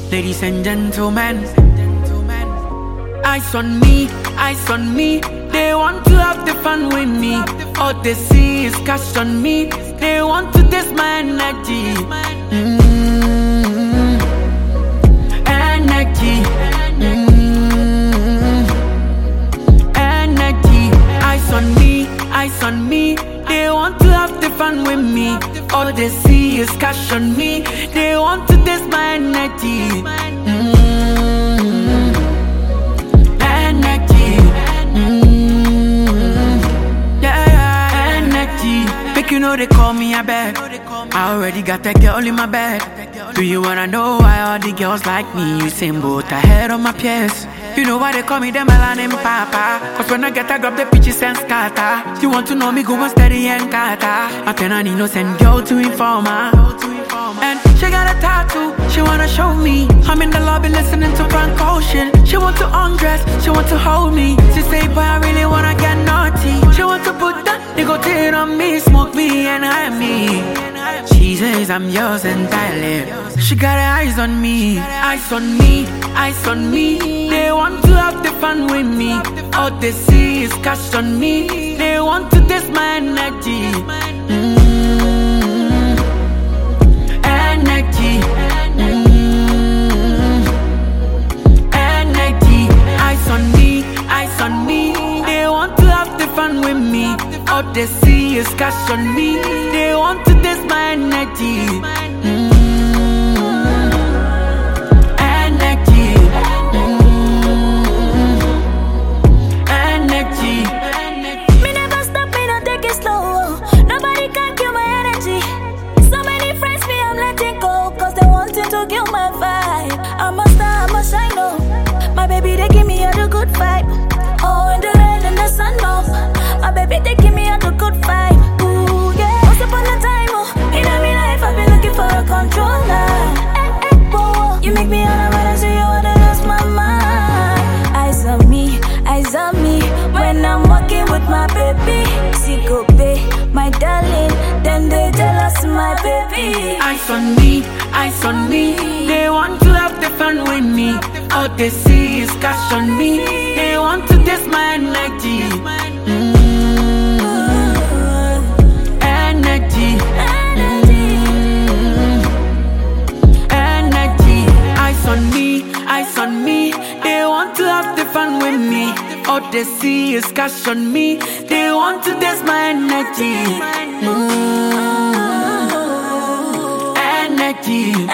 Ladies and gentlemen, eyes on me, eyes on me. They want to have the fun with me. All they see is cash on me. They want to test my energy. Energy. Energy. Eyes on me, eyes on me. They want to have the fun with me. All they see is cash on me. They want to test my energy. Energy. Yeah, energy. Make you know they call me a bag. I already got that girl in my bag. Do you wanna know why all the girls like me? You same boat ahead of my peers. You know why they call me the melanin papa? Cause when I get I grab the peaches and scatter. You want to know me go on steady and kata. I turn an innocent girl to informer. And she got a tattoo, she wanna show me. I'm in the lobby listening to Frank Ocean. She want to undress, she want to hold me. She say, boy, I really wanna get naughty. She want to put that nicotine on me, smoke me and hide me. She says I'm yours entirely. She got her eyes on me, eyes on me, eyes on me. They want to have the fun with me. All they see is cash on me. They want to test my energy. Energy. Energy. Eyes on me, eyes on me. They want to have the fun with me. All they see is cash on me. They want to test my energy. To kill my vibe, I'm a star, I'm a shine, oh. My baby, they give me all the good vibe. Oh, in the rain and the sun, oh. My baby, they give me all the good vibe. Ooh, yeah. Once upon a time, oh, in my life, I've been looking for a controller. Whoa, you make me all around and say you wanna lose my mind. Eyes on me, when I'm walking with my baby. See, go, babe, my darling, then they jealous, my baby. Eyes on me, eyes on me. They want to have the fun with me. All they see is cash on me. They want to test my energy. Energy. Energy. Eyes on me, eyes on me. They want to have the fun with me. All they see is cash on me. They want to test my energy. Energy.